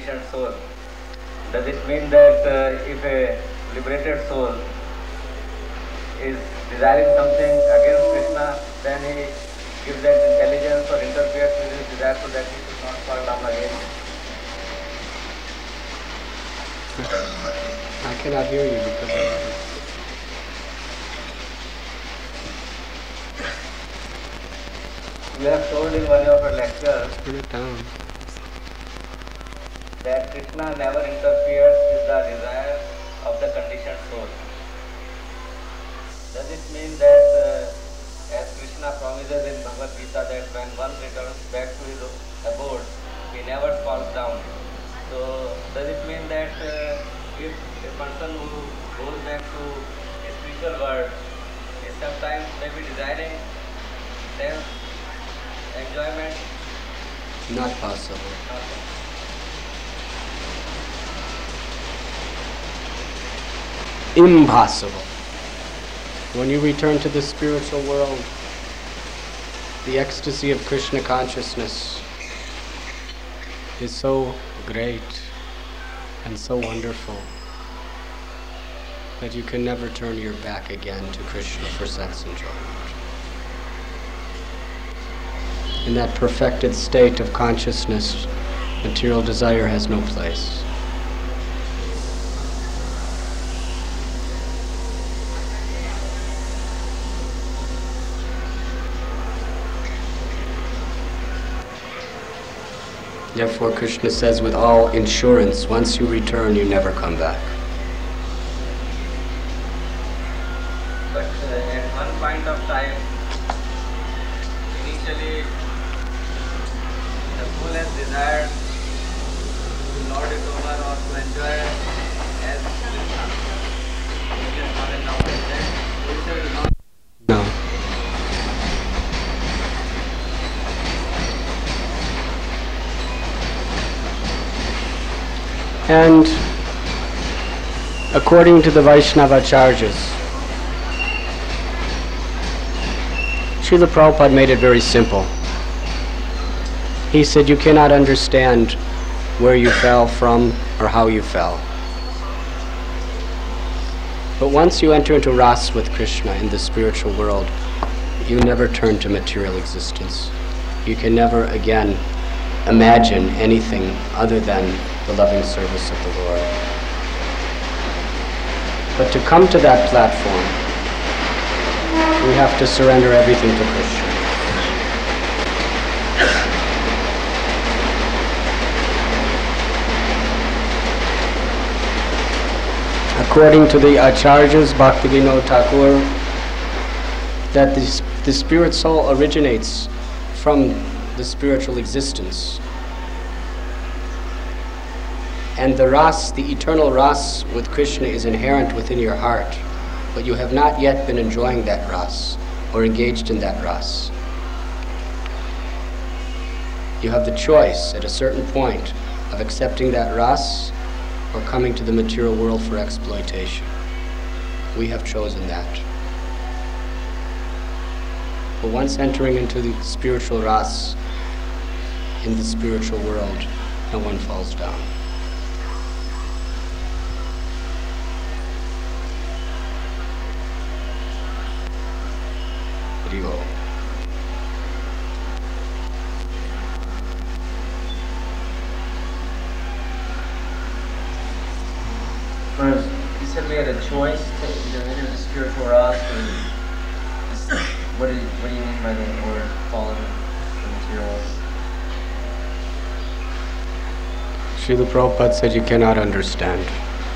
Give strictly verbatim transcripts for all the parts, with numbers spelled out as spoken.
conditioned soul. Does it mean that uh, if a liberated soul is desiring something against Krishna, then he gives that intelligence or interferes with his desire so that he should not fall down again? I cannot hear you because of You have told in one of your lectures Turn it down. that Krishna never interferes with the desire of the conditioned soul. Does it mean that, uh, as Krishna promises in Bhagavad Gita, that when one returns back to his abode, he never falls down? So, does it mean that uh, if a person who goes back to a spiritual world is sometimes maybe desiring sense enjoyment? Not possible. Okay. Impossible. When you return to the spiritual world, the ecstasy of Krishna consciousness is so great and so wonderful that you can never turn your back again to Krishna for sense enjoyment. In that perfected state of consciousness, material desire has no place. Therefore, Krishna says with all insurance, once you return, you never come back. But uh, at one point of time, initially, the soul has desired to lord it over or to enjoy as Krishna. It is not enough that Krishna is not. No. And according to the Vaishnavacharyas, Srila Prabhupada made it very simple. He said you cannot understand where you fell from or how you fell. But once you enter into ras with Krishna in the spiritual world, you never turn to material existence. You can never again imagine anything other than the loving service of the Lord. But to come to that platform, we have to surrender everything to Krishna. According to the Acharyas, Bhaktivinoda Thakur, that the, the spirit soul originates from the spiritual existence. And the ras, the eternal ras with Krishna is inherent within your heart, but you have not yet been enjoying that ras or engaged in that ras. You have the choice at a certain point of accepting that ras or coming to the material world for exploitation. We have chosen that. But once entering into the spiritual ras in the spiritual world, no one falls down. Haribo. First, you said we had a choice to either enter the spiritual ras or just, what do you, what do you mean by the word fallen from material? Srila Prabhupada said you cannot understand.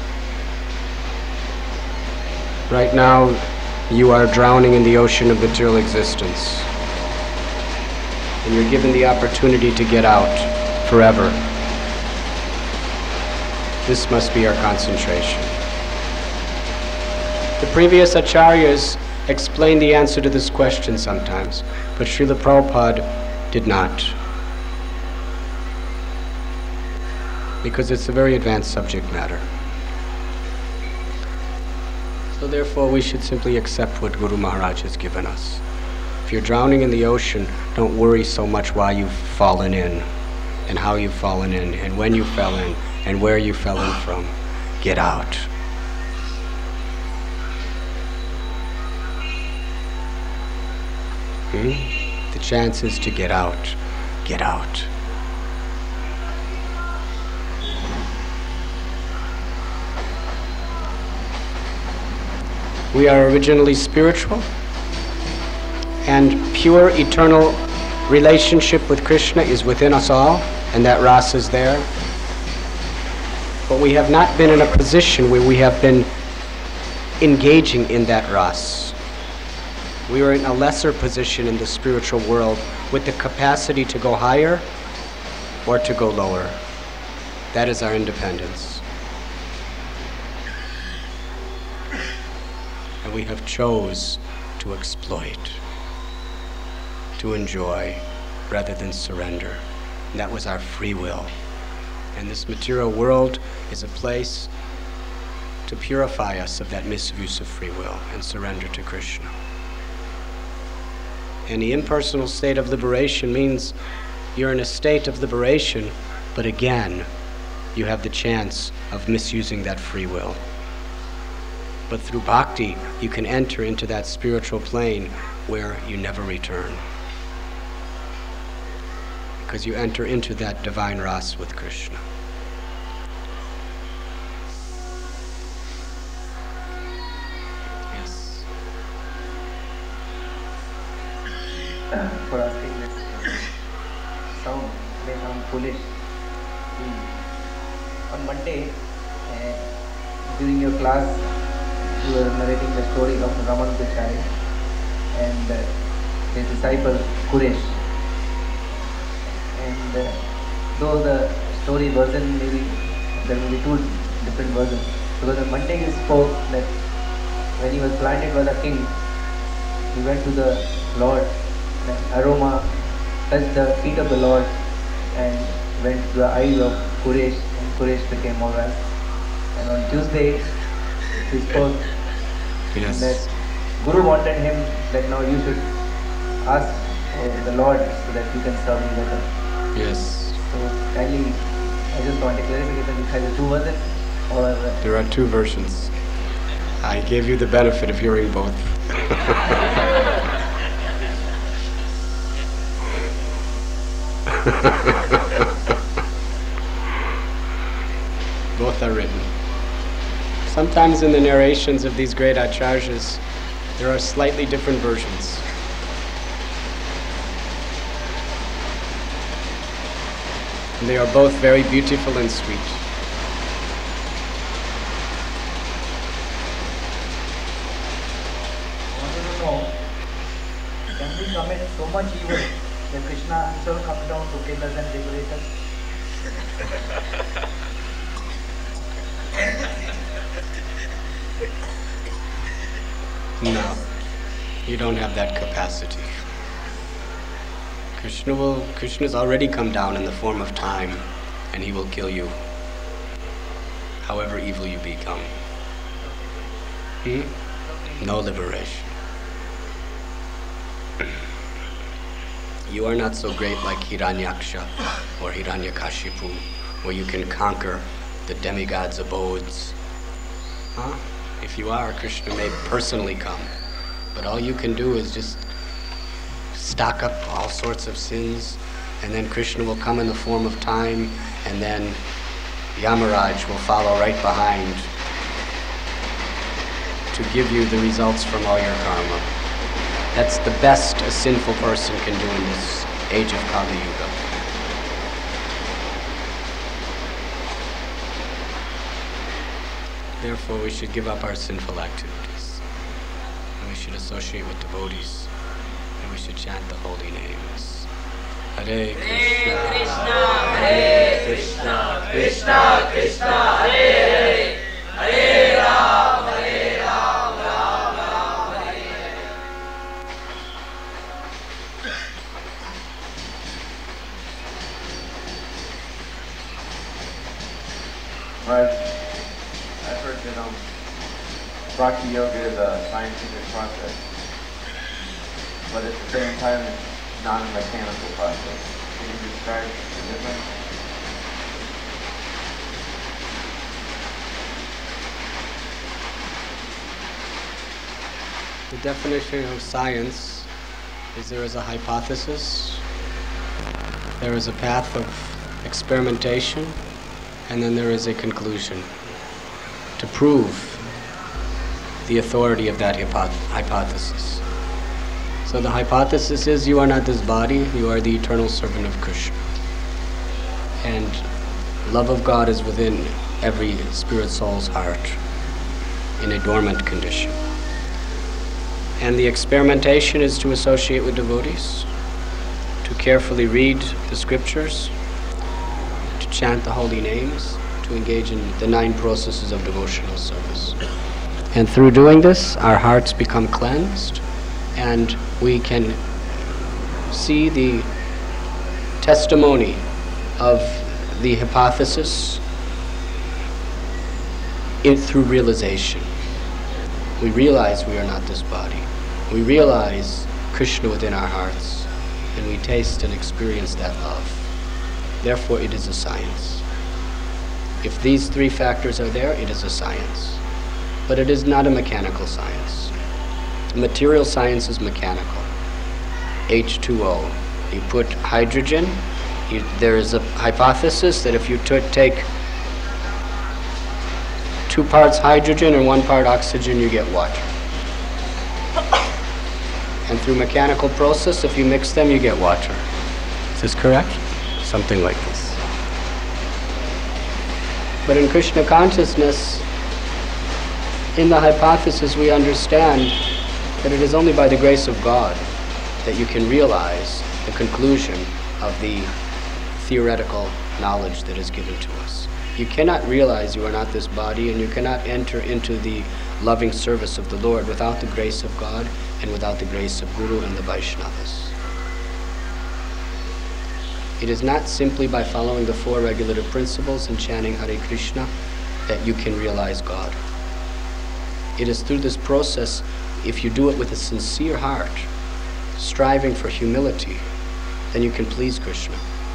Right now, you are drowning in the ocean of material existence. And you're given the opportunity to get out forever. This must be our concentration. The previous acharyas explained the answer to this question sometimes, but Srila Prabhupada did not. Because it's a very advanced subject matter. So therefore we should simply accept what Guru Maharaj has given us. If you're drowning in the ocean, don't worry so much why you've fallen in. and how you've fallen in, and when you fell in, and where you fell in from. Get out. Hmm? The chance is to get out. Get out. We are originally spiritual, and pure eternal relationship with Krishna is within us all, and that rasa is there. But we have not been in a position where we have been engaging in that ras. We are in a lesser position in the spiritual world with the capacity to go higher or to go lower. That is our independence. And we have chose to exploit, to enjoy, rather than surrender. And that was our free will. And this material world is a place to purify us of that misuse of free will and surrender to Krishna. And the impersonal state of liberation means you're in a state of liberation, but again, you have the chance of misusing that free will. But through bhakti, you can enter into that spiritual plane where you never return. Because you enter into that divine ras with Krishna. Yes. For asking this, sound may sound foolish. Hmm. On Monday, uh, during your class, you were narrating the story of Raman Pichai and uh, his disciple Kuresh. And uh, though the story version maybe there may be two different versions, because on Monday you spoke that when he was blinded by the king, he went to the Lord, and aroma touched the feet of the Lord and went to the eyes of Kuresh, and Kuresh became alright. And on Tuesday he spoke Yes. that Guru wanted him that now you should ask uh, the Lord so that you can serve me better. Yes. So kindly, I just want a clarification if there are two versions or There are two versions. I gave you the benefit of hearing both. Both are written. Sometimes in the narrations of these great acharyas, there are slightly different versions. And they are both very beautiful and sweet. I wanted to know, can we commit so much evil that Krishna himself comes down to kill us and liberate us? No, you don't have that capacity. Krishna will, Krishna's already come down in the form of time, and he will kill you, however evil you become. Hmm? No liberation. You are not so great like Hiranyaksha or Hiranyakashipu, where you can conquer the demigod's abodes. Huh? If you are, Krishna may personally come, but all you can do is just stock up all sorts of sins, and then Krishna will come in the form of time, and then Yamaraj will follow right behind to give you the results from all your karma. That's the best a sinful person can do in this age of Kali Yuga. Therefore, we should give up our sinful activities, and we should associate with devotees, and we should chant the holy names. Hare Krishna, Hare Krishna, Krishna Krishna, Hare Hare, Hare Ram, Hare Ram, Ram Ram, Hare Hare. Right. I've heard that um, Bhakti Yoga is a scientific process, but at the same time, it's not a mechanical process. Can you describe the difference? The definition of science is there is a hypothesis, there is a path of experimentation, and then there is a conclusion to prove the authority of that hypo- hypothesis. So the hypothesis is you are not this body, you are the eternal servant of Krishna. And love of God is within every spirit soul's heart in a dormant condition. And the experimentation is to associate with devotees, to carefully read the scriptures, to chant the holy names, to engage in the nine processes of devotional service. And through doing this, our hearts become cleansed, and we can see the testimony of the hypothesis in, through realization. We realize we are not this body. We realize Krishna within our hearts, and we taste and experience that love. Therefore, it is a science. If these three factors are there, it is a science. But it is not a mechanical science. Material science is mechanical. H two O. You put hydrogen, you, there is a hypothesis that if you t- take two parts hydrogen and one part oxygen, you get water. And through mechanical process, if you mix them, you get water. Is this correct? Something like this. But in Krishna consciousness, in the hypothesis, we understand that it is only by the grace of God that you can realize the conclusion of the theoretical knowledge that is given to us. You cannot realize you are not this body, and you cannot enter into the loving service of the Lord without the grace of God and without the grace of Guru and the Vaishnavas. It is not simply by following the four regulative principles and chanting Hare Krishna that you can realize God. It is through this process, if you do it with a sincere heart, striving for humility, then you can please Krishna.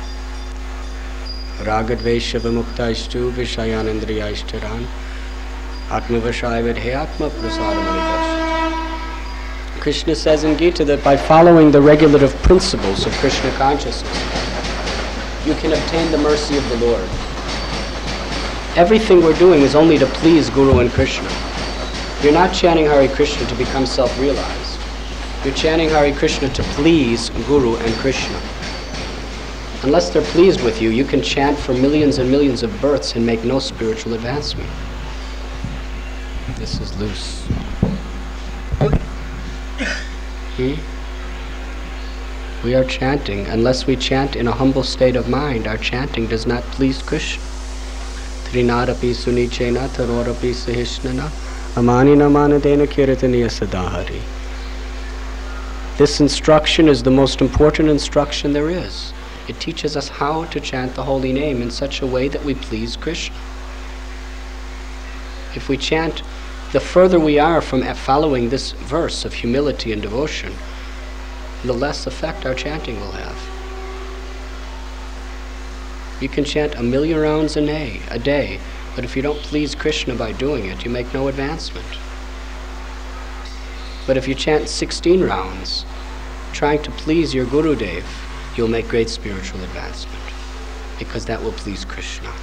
Ragadvesha vimuktaishtu vishayanandriyaishtaran atmavashaya vidhyatma prasadamanidash. Krishna says in Gita that by following the regulative principles of Krishna consciousness, you can obtain the mercy of the Lord. Everything we're doing is only to please Guru and Krishna. You're not chanting Hare Krishna to become self-realized. You're chanting Hare Krishna to please Guru and Krishna. Unless they're pleased with you, you can chant for millions and millions of births and make no spiritual advancement. This is loose. Hmm? We are chanting. Unless we chant in a humble state of mind, our chanting does not please Krishna. Trinadapi sunichena tarorapi sahishnana amanina manadena kiritaniya sadahari. This instruction is the most important instruction there is. It teaches us how to chant the holy name in such a way that we please Krishna. If we chant, the further we are from following this verse of humility and devotion, the less effect our chanting will have. You can chant a million rounds a day, a day, but if you don't please Krishna by doing it, you make no advancement. But if you chant sixteen rounds, trying to please your Gurudev, you'll make great spiritual advancement, because that will please Krishna.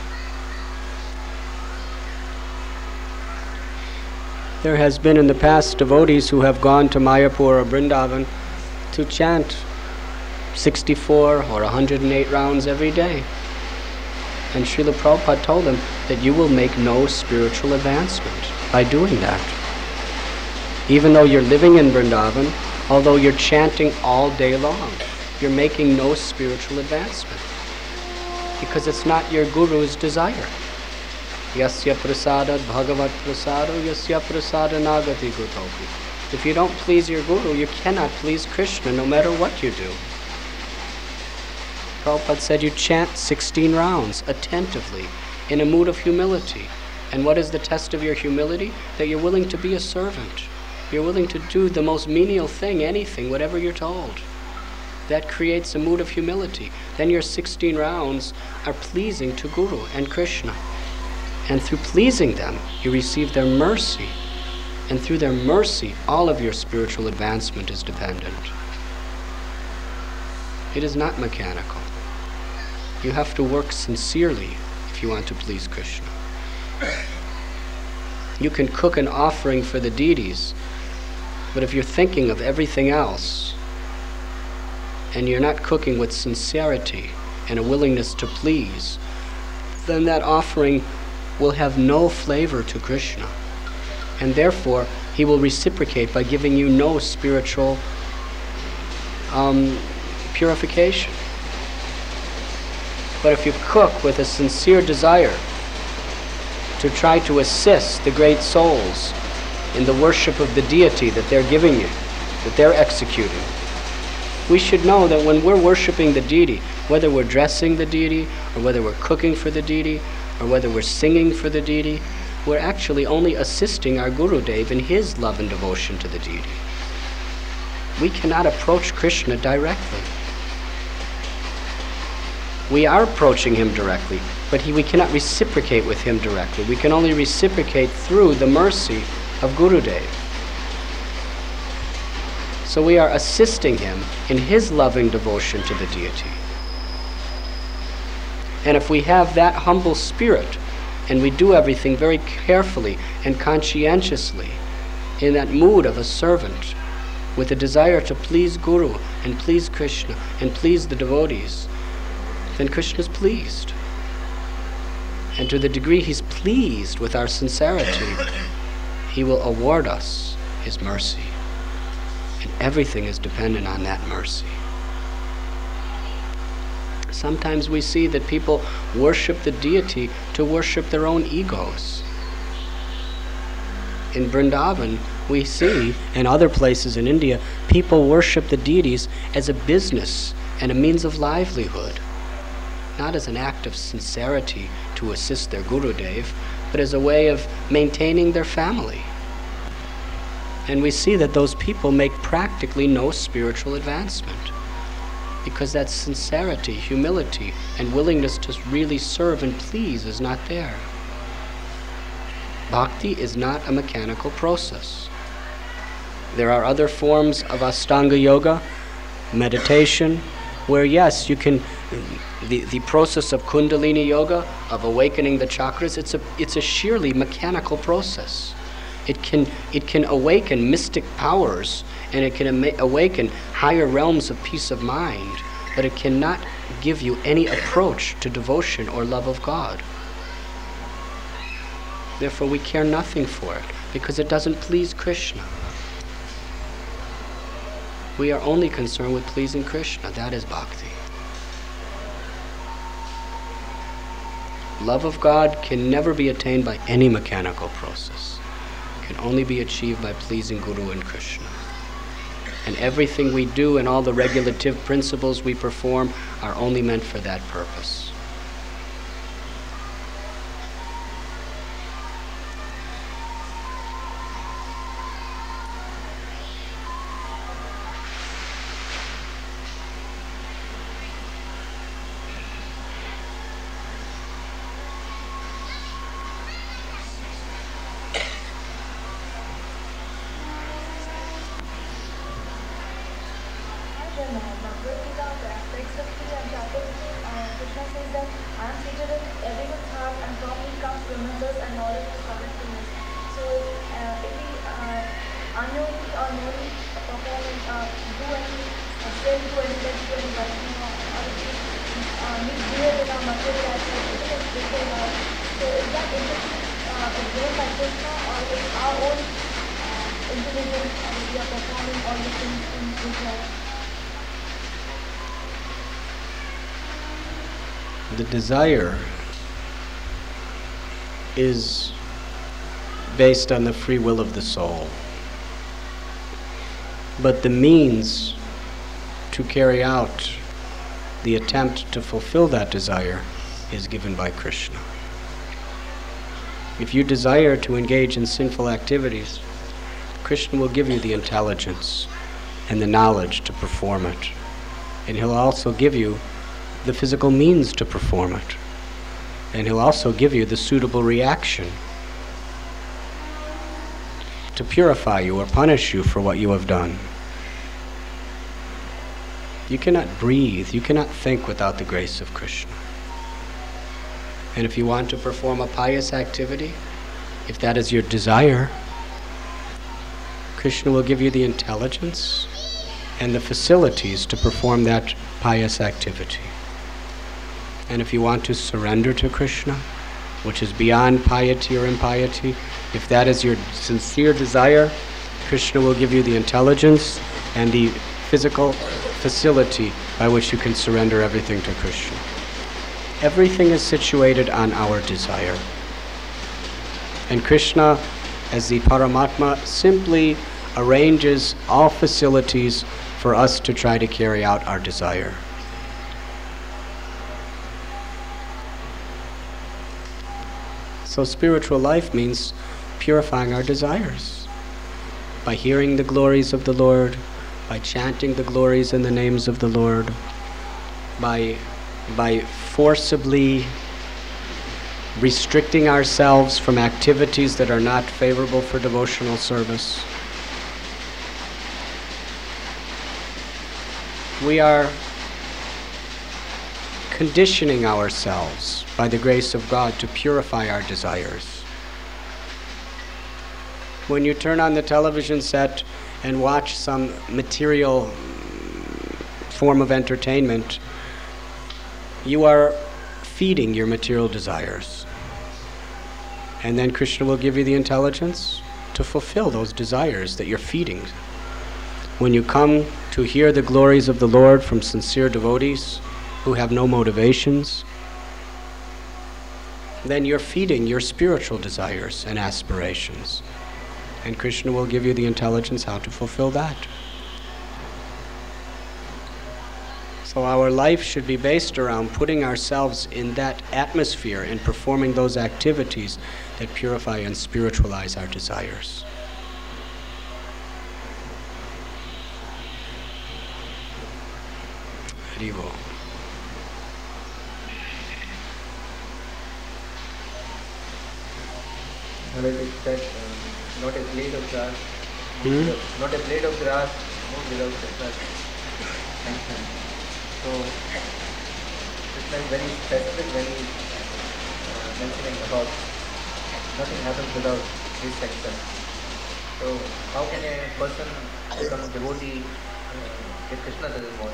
There has been in the past devotees who have gone to Mayapur or Vrindavan to chant sixty-four or one hundred eight rounds every day. And Srila Prabhupada told them that you will make no spiritual advancement by doing that. Even though you're living in Vrindavan, although you're chanting all day long, you're making no spiritual advancement, because it's not your Guru's desire. Yasya prasadat bhagavat prasado yasya prasada nagati gutopi. If you don't please your Guru, you cannot please Krishna no matter what you do. Prabhupada said you chant sixteen rounds attentively in a mood of humility. And what is the test of your humility? That you're willing to be a servant. You're willing to do the most menial thing, anything, whatever you're told. that creates a mood of humility. Then your sixteen rounds are pleasing to Guru and Krishna. And through pleasing them, you receive their mercy. And through their mercy, all of your spiritual advancement is dependent. It is not mechanical. You have to work sincerely if you want to please Krishna. You can cook an offering for the deities, but if you're thinking of everything else, and you're not cooking with sincerity and a willingness to please, then that offering will have no flavor to Krishna. And therefore, he will reciprocate by giving you no spiritual um, purification. But if you cook with a sincere desire to try to assist the great souls in the worship of the deity that they're giving you, that they're executing, we should know that when we're worshiping the deity, whether we're dressing the deity, or whether we're cooking for the deity, or whether we're singing for the deity, we're actually only assisting our Gurudev in his love and devotion to the deity. We cannot approach Krishna directly. We are approaching him directly, but he, we cannot reciprocate with him directly. We can only reciprocate through the mercy of Gurudev. So we are assisting him in his loving devotion to the deity. And if we have that humble spirit, and we do everything very carefully and conscientiously, in that mood of a servant, with a desire to please Guru and please Krishna and please the devotees, then Krishna is pleased. And to the degree he's pleased with our sincerity, he will award us his mercy. And everything is dependent on that mercy. Sometimes we see that people worship the deity to worship their own egos. In Vrindavan, we see, and other places in India, people worship the deities as a business and a means of livelihood, not as an act of sincerity to assist their Gurudev, but as a way of maintaining their family. And we see that those people make practically no spiritual advancement, because that sincerity, humility, and willingness to really serve and please is not there. Bhakti is not a mechanical process. There are other forms of Ashtanga yoga, meditation, where yes, you can, the, the process of Kundalini yoga, of awakening the chakras, it's a, it's a sheerly mechanical process. It can, it can awaken mystic powers, and it can ama- awaken higher realms of peace of mind, but it cannot give you any approach to devotion or love of God. Therefore, we care nothing for it, because it doesn't please Krishna. We are only concerned with pleasing Krishna. That is bhakti. Love of God can never be attained by any mechanical process. It can only be achieved by pleasing Guru and Krishna. And everything we do and all the regulative principles we perform are only meant for that purpose. The desire is based on the free will of the soul. But the means to carry out the attempt to fulfill that desire is given by Krishna. If you desire to engage in sinful activities, Krishna will give you the intelligence and the knowledge to perform it. And He'll also give you the physical means to perform it. And He'll also give you the suitable reaction to purify you or punish you for what you have done. You cannot breathe, you cannot think without the grace of Krishna. And if you want to perform a pious activity, if that is your desire, Krishna will give you the intelligence and the facilities to perform that pious activity. And if you want to surrender to Krishna, which is beyond piety or impiety, if that is your sincere desire, Krishna will give you the intelligence and the physical facility by which you can surrender everything to Krishna. Everything is situated on our desire. And Krishna, as the Paramatma, simply arranges all facilities for us to try to carry out our desire. So spiritual life means purifying our desires by hearing the glories of the Lord, by chanting the glories and the names of the Lord, by, by forcibly restricting ourselves from activities that are not favorable for devotional service. We are conditioning ourselves by the grace of God to purify our desires. When you turn on the television set and watch some material form of entertainment, you are feeding your material desires. And then Krishna will give you the intelligence to fulfill those desires that you're feeding. When you come to hear the glories of the Lord from sincere devotees who have no motivations, then you're feeding your spiritual desires and aspirations. And Krishna will give you the intelligence how to fulfill that. So our life should be based around putting ourselves in that atmosphere and performing those activities that purify and spiritualize our desires. Haribo. It said, uh, not a blade of grass, Hmm? not a blade of grass moves without Krishna's sanction. So, Krishna is very specific when he uh, mentioning about nothing happens without his sanction. So, how can a person become a devotee uh, if Krishna doesn't want?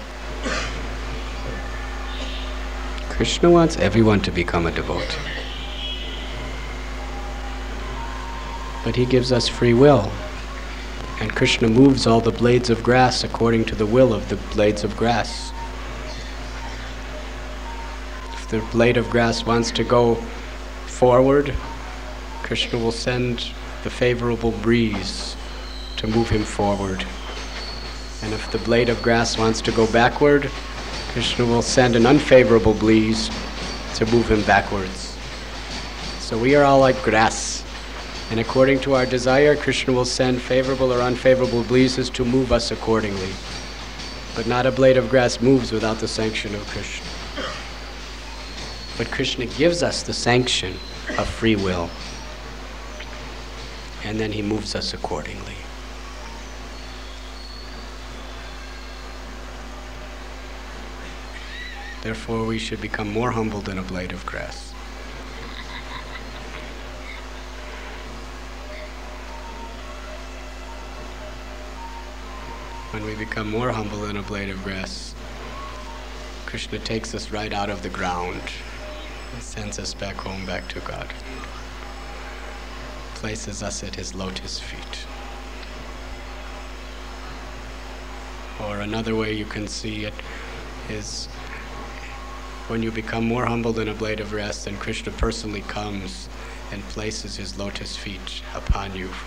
Krishna wants everyone to become a devotee. But he gives us free will. And Krishna moves all the blades of grass according to the will of the blades of grass. If the blade of grass wants to go forward, Krishna will send the favorable breeze to move him forward. And if the blade of grass wants to go backward, Krishna will send an unfavorable breeze to move him backwards. So we are all like grass. And according to our desire, Krishna will send favorable or unfavorable breezes to move us accordingly. But not a blade of grass moves without the sanction of Krishna. But Krishna gives us the sanction of free will. And then he moves us accordingly. Therefore, we should become more humble than a blade of grass. When we become more humble than a blade of grass, Krishna takes us right out of the ground and sends us back home, back to God. Places us at his lotus feet. Or another way you can see it is when you become more humble than a blade of grass, then Krishna personally comes and places his lotus feet upon you.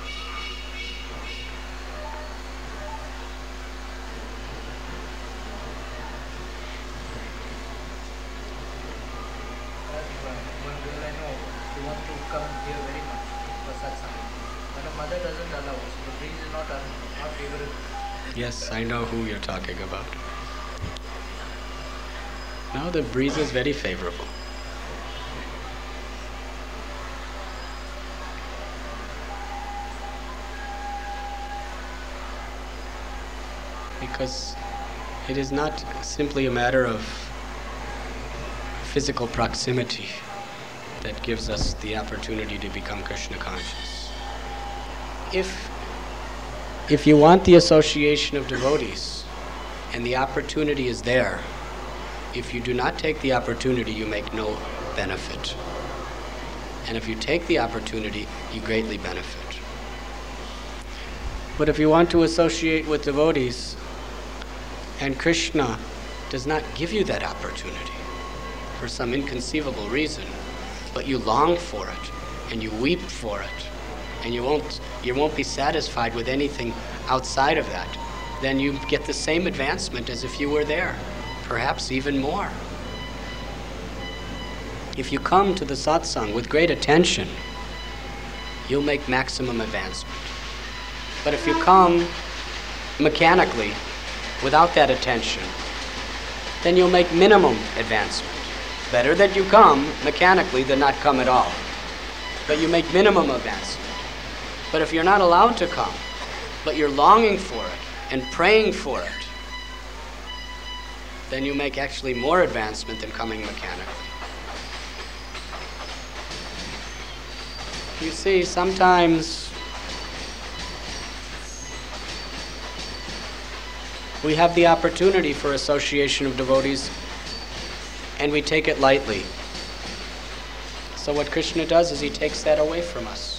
One girl I know, she wants to come here very much for satsang. But her mother doesn't allow, so the breeze is not, not favorable. Yes, I know who you're talking about. No, the breeze is very favorable. Because it is not simply a matter of physical proximity that gives us the opportunity to become Krishna conscious. If, if you want the association of devotees and the opportunity is there, if you do not take the opportunity, you make no benefit. And if you take the opportunity, you greatly benefit. But if you want to associate with devotees, and Krishna does not give you that opportunity for some inconceivable reason, but you long for it, and you weep for it, and you won't, you won't be satisfied with anything outside of that, then you get the same advancement as if you were there, perhaps even more. If you come to the satsang with great attention, you'll make maximum advancement. But if you come mechanically, without that attention, then you'll make minimum advancement. Better that you come mechanically than not come at all. But you make minimum advancement. But if you're not allowed to come, but you're longing for it and praying for it, then you make actually more advancement than coming mechanically. You see, sometimes we have the opportunity for association of devotees and we take it lightly. So what Krishna does is he takes that away from us.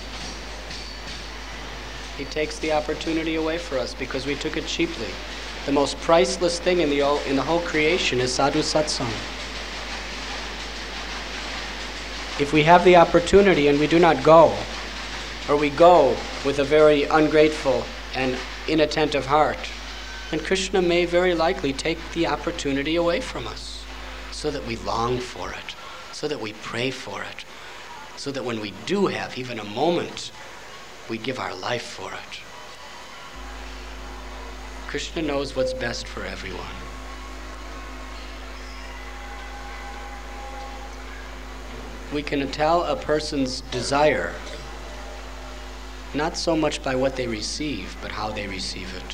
He takes the opportunity away for us because we took it cheaply. The most priceless thing in the, in the whole creation is sadhu satsang. If we have the opportunity and we do not go, or we go with a very ungrateful and inattentive heart, then Krishna may very likely take the opportunity away from us, so that we long for it, so that we pray for it, so that when we do have even a moment, we give our life for it. Krishna knows what's best for everyone. We can tell a person's desire not so much by what they receive, but how they receive it.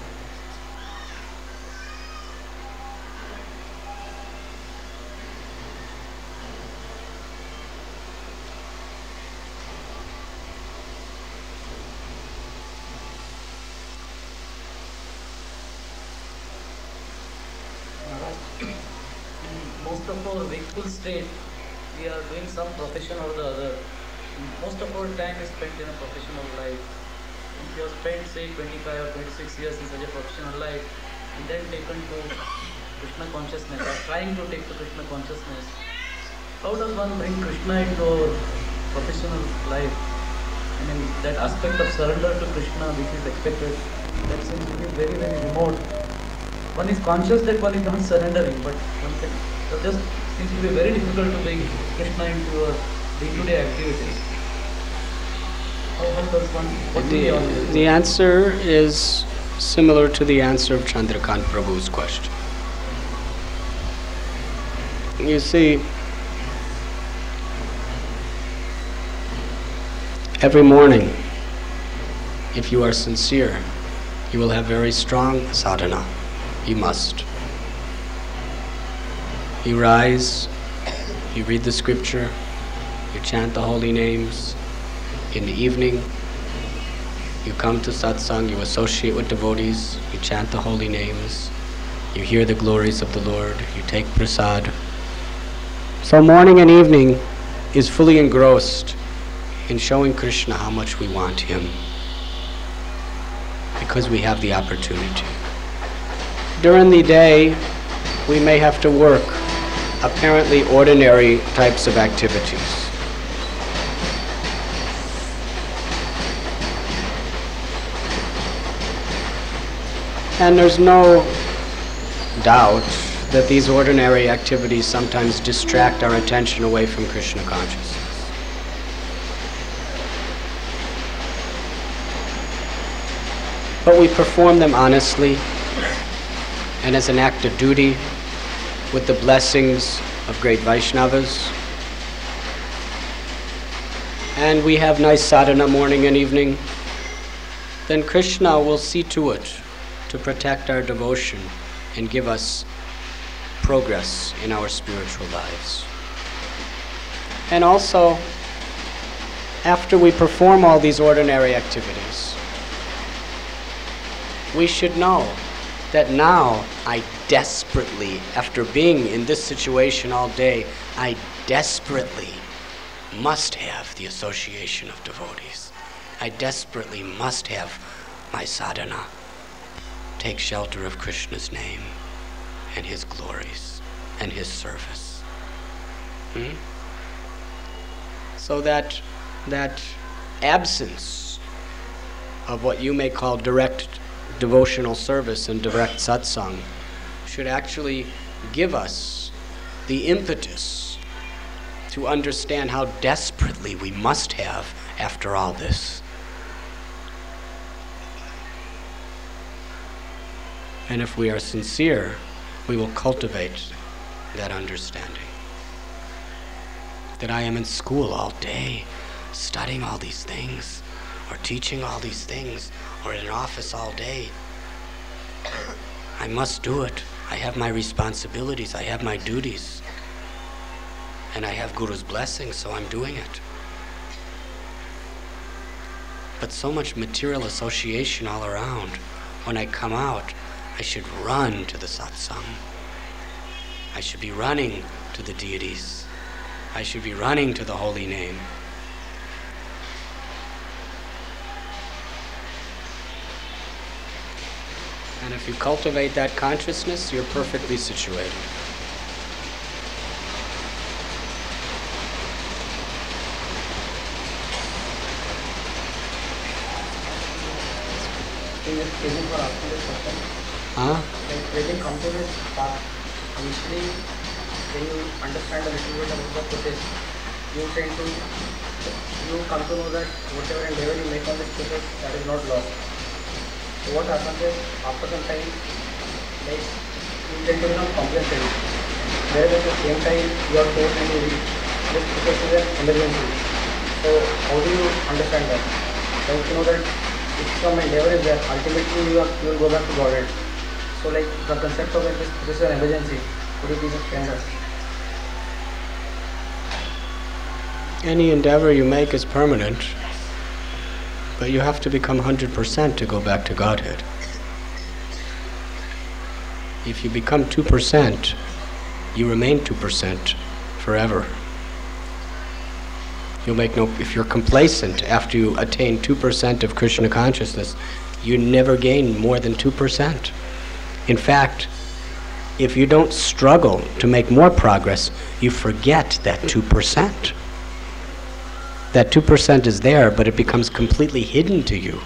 Most of our wakeful state, we are doing some profession or the other. Most of our time is spent in a professional life. If you have spent, say, twenty-five or twenty-six years in such a professional life, and then taken to Krishna consciousness, or trying to take to Krishna consciousness, how does one bring Krishna into our professional life? I mean, that aspect of surrender to Krishna which is expected, that seems to be very, very remote. One is conscious that one is not surrendering, but one can, that just seems to be very difficult to bring Krishna into your day-to-day activities. How, how does one, what The, on this? the answer is similar to the answer of Chandrakant Prabhu's question. You see, every morning, if you are sincere, you will have very strong sadhana. You must. You rise, you read the scripture, you chant the holy names. In the evening, you come to satsang, you associate with devotees, you chant the holy names, you hear the glories of the Lord, you take prasad. So morning and evening is fully engrossed in showing Krishna how much we want him, because we have the opportunity. During the day, we may have to work apparently ordinary types of activities. And there's no doubt that these ordinary activities sometimes distract our attention away from Krishna consciousness. But we perform them honestly and as an act of duty with the blessings of great Vaishnavas. And we have nice sadhana morning and evening, then Krishna will see to it to protect our devotion and give us progress in our spiritual lives. And also, after we perform all these ordinary activities, we should know that now I desperately, after being in this situation all day, I desperately must have the association of devotees. I desperately must have my sadhana take shelter of Krishna's name and his glories and his service. Hmm? So that that absence of what you may call direct devotional service and direct satsang should actually give us the impetus to understand how desperately we must have after all this. And if we are sincere, we will cultivate that understanding. That I am in school all day, studying all these things, or teaching all these things, or in an office all day. I must do it. I have my responsibilities, I have my duties. And I have Guru's blessing, so I'm doing it. But so much material association all around. When I come out, I should run to the satsang. I should be running to the deities. I should be running to the holy name. And if you cultivate that consciousness, you're perfectly situated. Huh? Like when you come to this path, initially when you understand a little bit about the process, you tend to, you come to know that whatever endeavor you make on this process, that is not lost. So what happens is, after some time, like, you tend to become compensated. Whereas at the same time, you are told and you read, this process is an emergency. So how do you understand that? Like, you know that if some endeavor is there, ultimately you, are, you will go back to Godhead. So like the concept of it is this is an emergency. Could you please explain that? Any endeavor you make is permanent, but you have to become one hundred percent to go back to Godhead. If you become two percent, you remain two percent forever. You'll make no, if you're complacent after you attain two percent of Krishna consciousness, you never gain more than two percent. In fact, if you don't struggle to make more progress, you forget that two percent. That two percent is there, but it becomes completely hidden to you.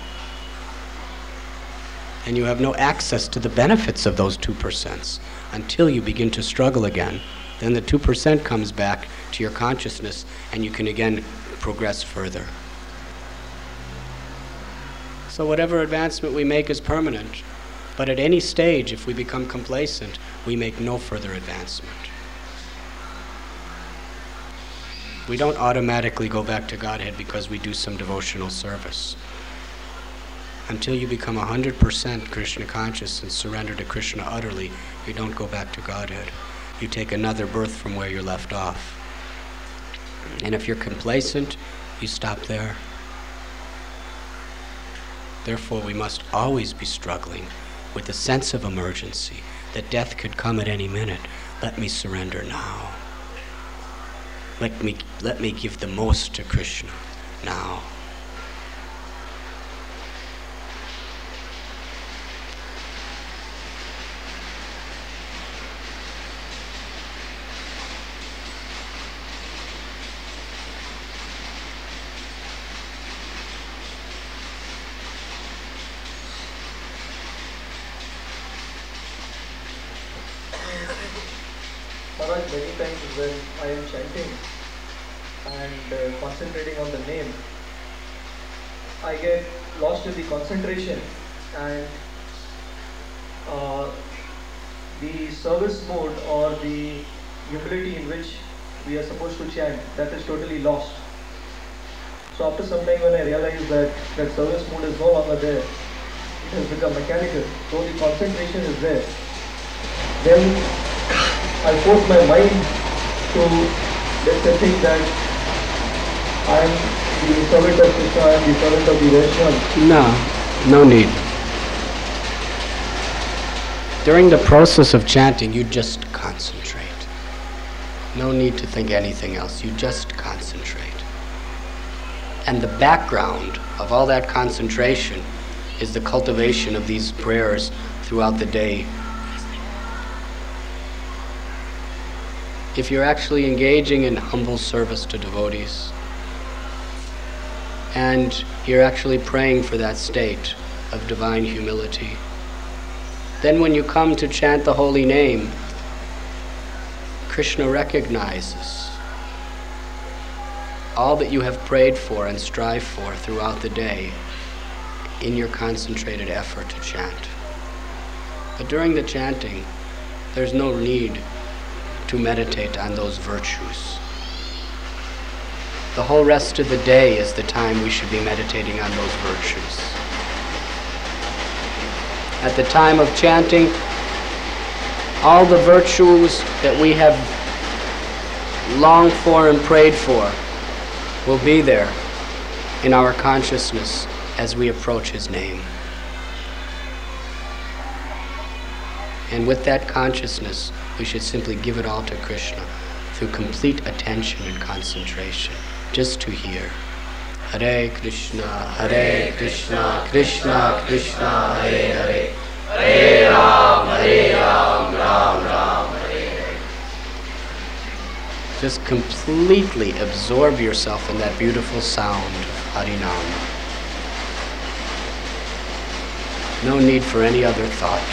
And you have no access to the benefits of those two percent until you begin to struggle again. Then the two percent comes back to your consciousness and you can again progress further. So whatever advancement we make is permanent. But at any stage, if we become complacent, we make no further advancement. We don't automatically go back to Godhead because we do some devotional service. Until you become one hundred percent Krishna conscious and surrender to Krishna utterly, you don't go back to Godhead. You take another birth from where you're left off. And if you're complacent, you stop there. Therefore, we must always be struggling with a sense of emergency, that death could come at any minute. Let me surrender now. Let me, let me give the most to Krishna now. Maharaj, many times when I am chanting and uh, concentrating on the name, I get lost in the concentration and uh, the service mode or the humility in which we are supposed to chant, that is totally lost. So after some time when I realized that that service mode is no longer there, it has become mechanical, so the concentration is there, then I force my mind to let the think that I am the servant of Krishna, I am the servant of the Vaishnava. No, no need. During the process of chanting, you just concentrate. No need to think anything else. You just concentrate. And the background of all that concentration is the cultivation of these prayers throughout the day. If you're actually engaging in humble service to devotees, and you're actually praying for that state of divine humility, then when you come to chant the holy name, Krishna recognizes all that you have prayed for and strive for throughout the day in your concentrated effort to chant. But during the chanting, there's no need to meditate on those virtues. The whole rest of the day is the time we should be meditating on those virtues. At the time of chanting, all the virtues that we have longed for and prayed for will be there in our consciousness as we approach His name. And with that consciousness, we should simply give it all to Krishna through complete attention and concentration, just to hear. Hare Krishna, Hare Krishna, Krishna Krishna, Hare Hare, Hare Ram, Hare Ram, Ram Ram, Hare Hare. Just completely absorb yourself in that beautiful sound of Harinam. No need for any other thought.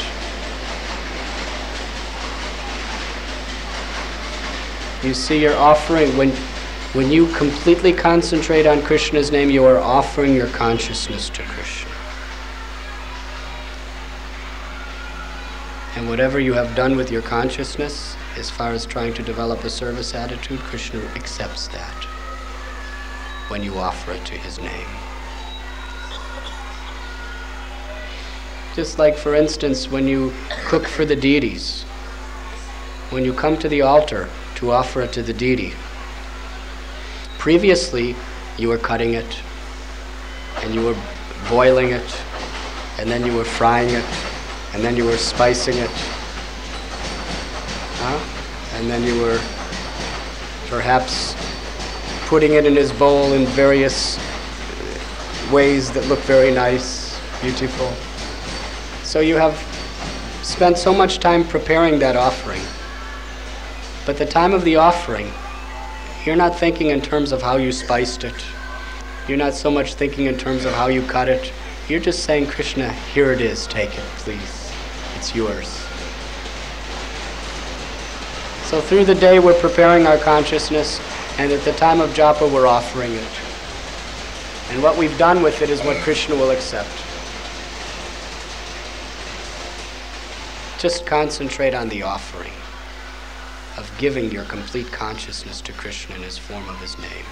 You see, you're offering, when When you completely concentrate on Krishna's name, you are offering your consciousness to Krishna. And whatever you have done with your consciousness, as far as trying to develop a service attitude, Krishna accepts that when you offer it to His name. Just like, for instance, when you cook for the deities, when you come to the altar to offer it to the deity, previously, you were cutting it, and you were boiling it, and then you were frying it, and then you were spicing it, huh? And then you were perhaps putting it in His bowl in various ways that look very nice, beautiful. So you have spent so much time preparing that offering. But the time of the offering, you're not thinking in terms of how you spiced it. You're not so much thinking in terms of how you cut it. You're just saying, Krishna, here it is, take it, please. It's yours. So through the day we're preparing our consciousness, and at the time of japa we're offering it. And what we've done with it is what Krishna will accept. Just concentrate on the offering of giving your complete consciousness to Krishna in His form of His name.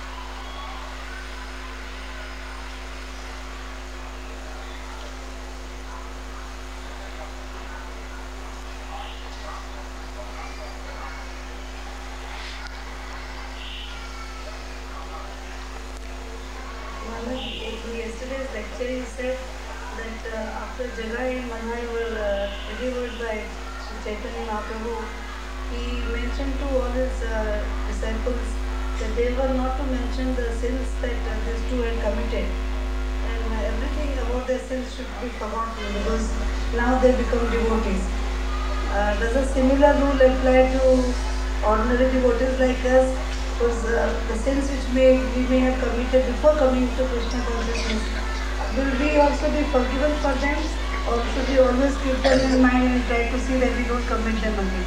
Yesterday's lecture he said that uh, after Jagai and Manhai were uh, delivered by Chaitanya Mahaprabhu, he mentioned to all his uh, disciples that they were not to mention the sins that uh, these two had committed, and uh, everything about their sins should be forgotten because now they become devotees. Uh, does a similar rule apply to ordinary devotees like us? Because uh, the sins which may, we may have committed before coming to Krishna consciousness, will we also be forgiven for them, or should we always keep them in mind and try to see that we don't commit them again?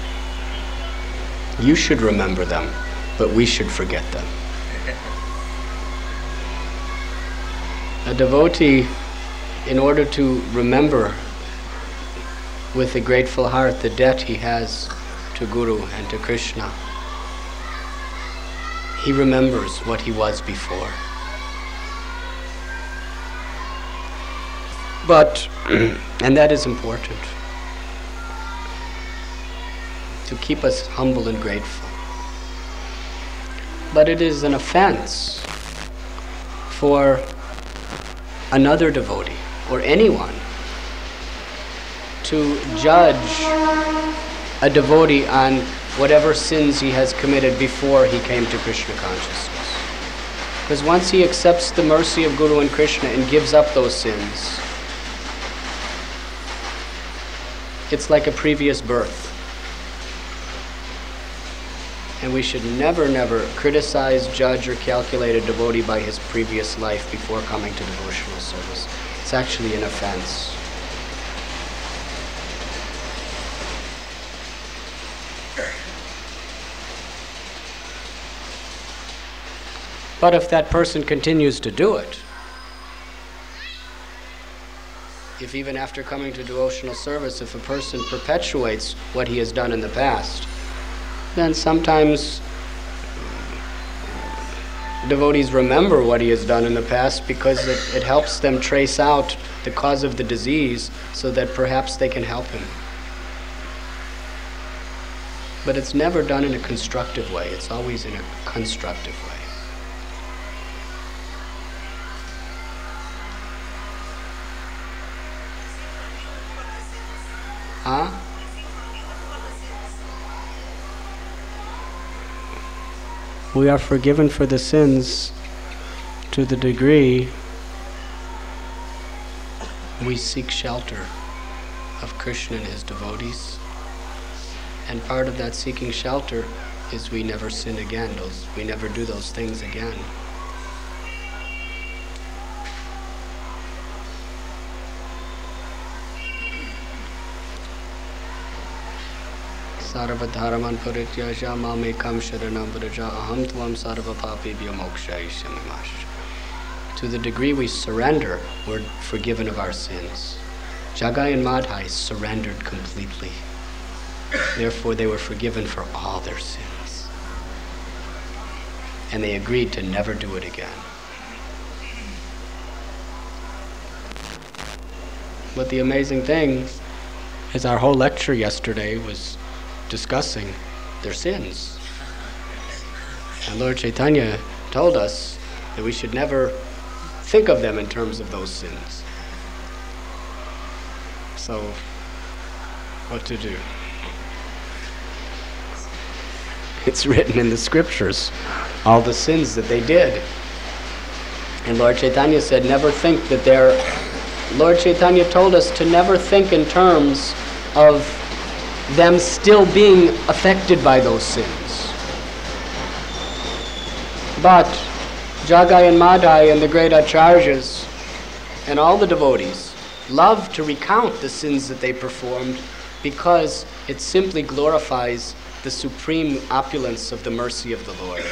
You should remember them, but we should forget them. A devotee, in order to remember with a grateful heart the debt he has to Guru and to Krishna. He remembers what he was before. But, and that is important, to keep us humble and grateful. But it is an offense for another devotee or anyone to judge a devotee on whatever sins he has committed before he came to Krishna consciousness. Because once he accepts the mercy of Guru and Krishna and gives up those sins, it's like a previous birth. And we should never, never criticize, judge, or calculate a devotee by his previous life before coming to devotional service. It's actually an offense. But if that person continues to do it, if even after coming to devotional service, if a person perpetuates what he has done in the past, then sometimes devotees remember what he has done in the past because it, it helps them trace out the cause of the disease so that perhaps they can help him. But it's never done in a constructive way. It's always in a constructive way. Huh? We are forgiven for the sins to the degree we seek shelter of Krishna and his devotees. And part of that seeking shelter is we never sin again. Those, we never do those things again. Sarvadharaman parityaja mamekam sharanam vraja aham tvam sarva papebhyo mokshayishyami. To the degree we surrender, we're forgiven of our sins. Jagai and Madhai surrendered completely. Therefore, they were forgiven for all their sins. And they agreed to never do it again. But the amazing thing is our whole lecture yesterday was discussing their sins. And Lord Chaitanya told us that we should never think of them in terms of those sins. So, what to do? It's written in the scriptures, all the sins that they did. And Lord Chaitanya said, never think that they're... Lord Chaitanya told us to never think in terms of them still being affected by those sins. But Jagai and Madhai and the great acharyas and all the devotees love to recount the sins that they performed because it simply glorifies the supreme opulence of the mercy of the Lord.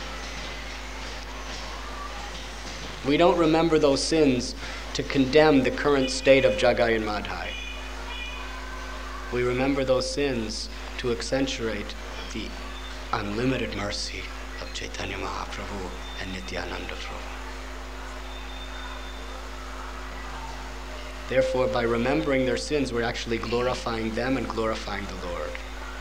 We don't remember those sins to condemn the current state of Jagai and Madhai. We remember those sins to accentuate the unlimited mercy of Chaitanya Mahaprabhu and Nityananda Prabhu. Therefore, by remembering their sins, we're actually glorifying them and glorifying the Lord.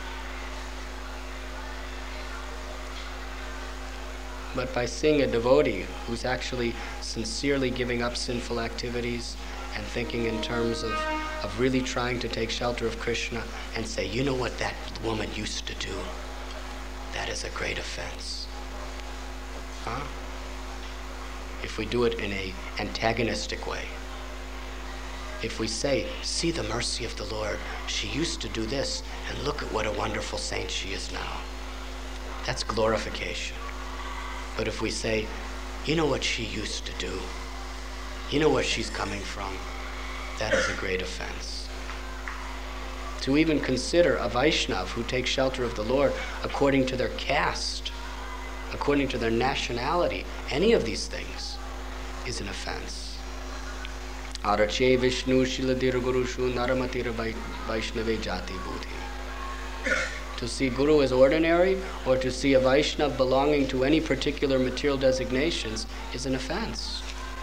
But by seeing a devotee who's actually sincerely giving up sinful activities and thinking in terms of, of really trying to take shelter of Krishna and say, you know what that woman used to do? That is a great offense. Huh? If we do it in an antagonistic way. If we say, see the mercy of the Lord, she used to do this, and look at what a wonderful saint she is now. That's glorification. But if we say, you know what she used to do, you know where she's coming from, that is a great offense. To even consider a Vaishnav who takes shelter of the Lord according to their caste, according to their nationality, any of these things is an offense. Arache Vishnu Shiladir Gurushu Naramatir Vaishnave Jati Buddhi. To see Guru as ordinary or to see a Vaishnav belonging to any particular material designations is an offense.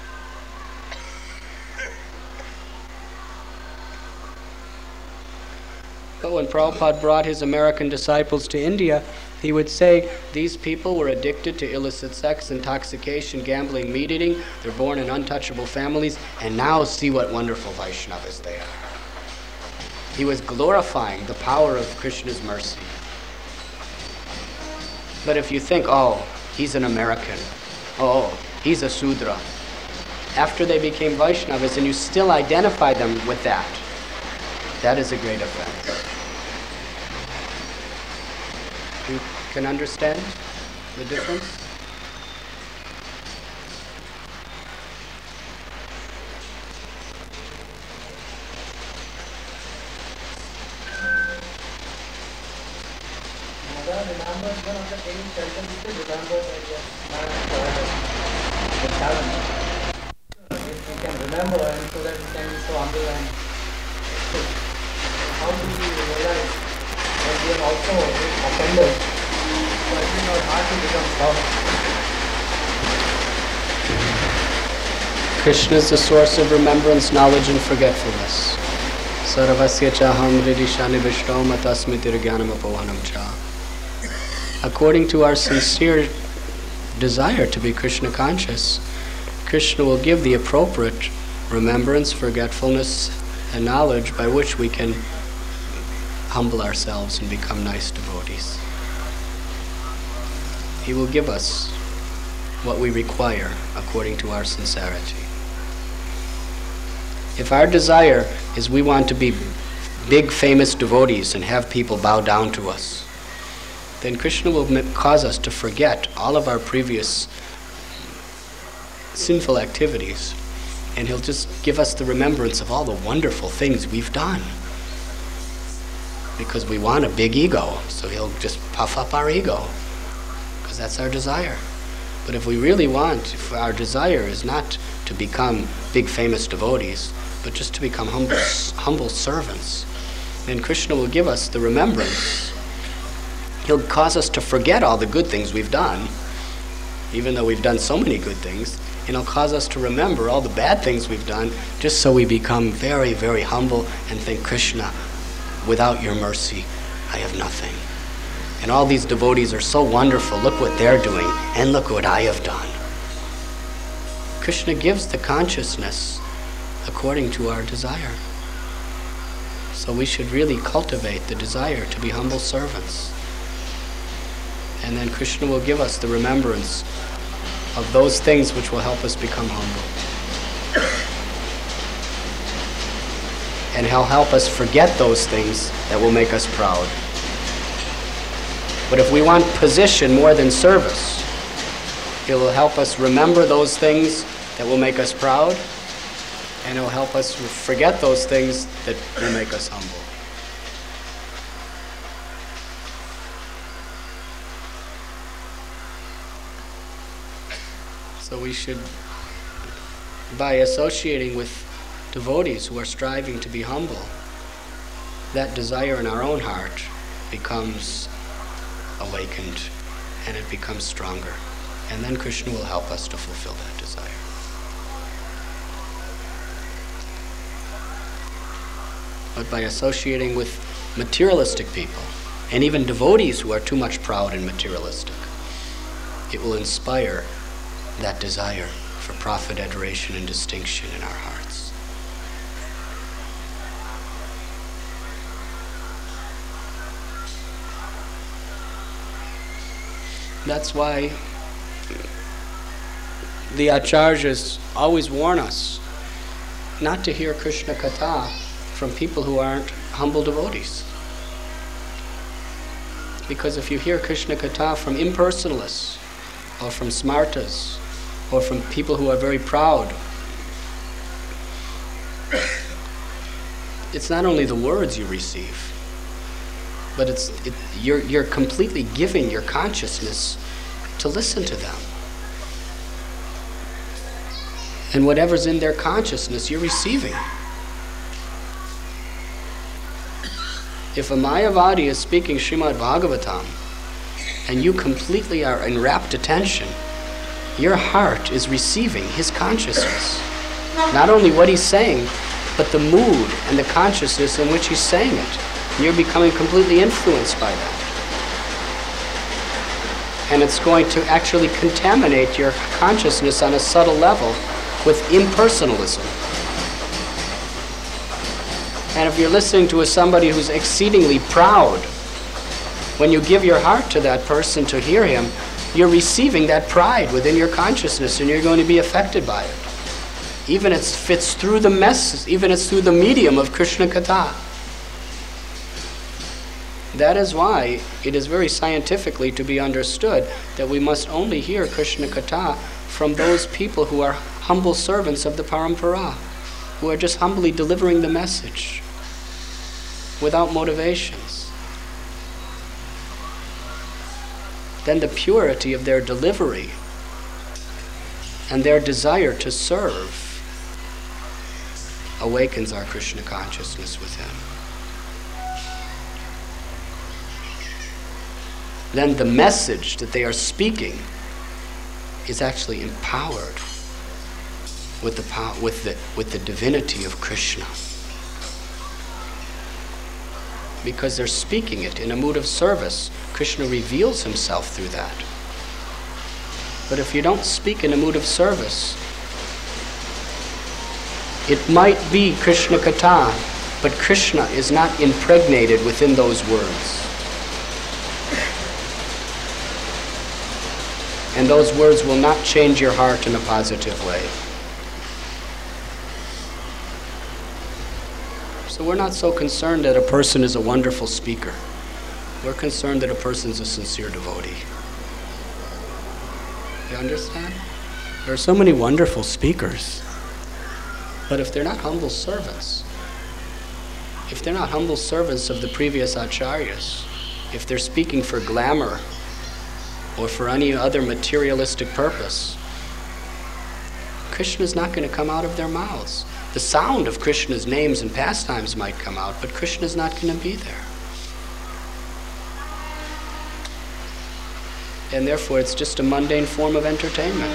But when Prabhupada brought his American disciples to India, he would say, these people were addicted to illicit sex, intoxication, gambling, meat eating. They're born in untouchable families, and now see what wonderful Vaishnavas they are. He was glorifying the power of Krishna's mercy. But if you think, oh, he's an American, oh, he's a Sudra, after they became Vaishnavas and you still identify them with that, that is a great offense. You can understand the difference? Mother remembers one of the training shelters, you still remember that yes, man has the talent. If we can remember and so that we can be so humble and so how do we realize that we are also offenders? So it is not hard to become soft. Krishna is the source of remembrance, knowledge, and forgetfulness. Sarvasya chaham hridishani vishnom atasmitir jnanam apohanam cha. According to our sincere desire to be Krishna conscious, Krishna will give the appropriate remembrance, forgetfulness, and knowledge by which we can humble ourselves and become nice devotees. He will give us what we require according to our sincerity. If our desire is we want to be big famous devotees and have people bow down to us, then Krishna will cause us to forget all of our previous sinful activities, and he'll just give us the remembrance of all the wonderful things we've done. Because we want a big ego, so he'll just puff up our ego, because that's our desire. But if we really want, if our desire is not to become big famous devotees, but just to become humble, humble servants, then Krishna will give us the remembrance. He'll cause us to forget all the good things we've done, even though we've done so many good things, and he'll cause us to remember all the bad things we've done, just so we become very, very humble and think, Krishna, without your mercy, I have nothing. And all these devotees are so wonderful, look what they're doing, and look what I have done. Krishna gives the consciousness according to our desire. So we should really cultivate the desire to be humble servants. And then Krishna will give us the remembrance of those things which will help us become humble. And he'll help us forget those things that will make us proud. But if we want position more than service, it will help us remember those things that will make us proud, and it will help us forget those things that will make us humble. So we should, by associating with devotees who are striving to be humble, that desire in our own heart becomes awakened and it becomes stronger. And then Krishna will help us to fulfill that desire. But by associating with materialistic people, and even devotees who are too much proud and materialistic, it will inspire that desire for profit, adoration, and distinction in our hearts. That's why the acharyas always warn us not to hear Krishna Katha from people who aren't humble devotees. Because if you hear Krishna Katha from impersonalists, or from smartas, or from people who are very proud, it's not only the words you receive, but it's it, you're, you're completely giving your consciousness to listen to them. And whatever's in their consciousness, you're receiving. If a Mayavadi is speaking Srimad Bhagavatam, and you completely are in rapt attention, your heart is receiving his consciousness. Not only what he's saying, but the mood and the consciousness in which he's saying it. And you're becoming completely influenced by that. And it's going to actually contaminate your consciousness on a subtle level with impersonalism. And if you're listening to a, somebody who's exceedingly proud, when you give your heart to that person to hear him, you're receiving that pride within your consciousness, and you're going to be affected by it. Even if it's through the mess, even if it's through the medium of Krishna Katha. That is why it is very scientifically to be understood that we must only hear Krishna Katha from those people who are humble servants of the Parampara, who are just humbly delivering the message without motivations. Then the purity of their delivery and their desire to serve awakens our Krishna consciousness within. Then the message that they are speaking is actually empowered with the power, with the with the divinity of Krishna, because they're speaking it in a mood of service. Krishna reveals himself through that. But if you don't speak in a mood of service, it might be Krishna Katha, but Krishna is not impregnated within those words. And those words will not change your heart in a positive way. So we're not so concerned that a person is a wonderful speaker. We're concerned that a person's a sincere devotee. You understand? There are so many wonderful speakers. But if they're not humble servants, if they're not humble servants of the previous acharyas, if they're speaking for glamour or for any other materialistic purpose, Krishna's not going to come out of their mouths. The sound of Krishna's names and pastimes might come out, but Krishna's not going to be there. And therefore it's just a mundane form of entertainment.